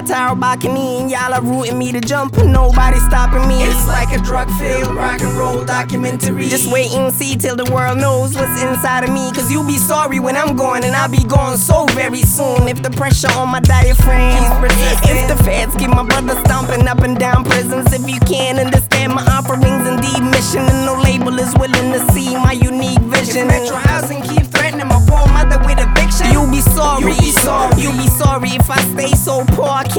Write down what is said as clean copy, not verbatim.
tower balcony, and y'all are rooting me to jump, and nobody stopping me. It's like a drug-filled rock and roll documentary. Just wait and see till the world knows what's inside of me. Cause you'll be sorry when I'm gone, and I'll be gone so very soon. If the pressure on my diaphragm keeps persisting, if the feds keep my brother stomping up and down prisons, if you can't understand my offerings and deed mission, and no label is willing to see my unique vision. If Metro Housing keep threatening my poor mother with eviction, You'll be sorry. You'll be sorry. You'll be sorry if I stay so poor I can't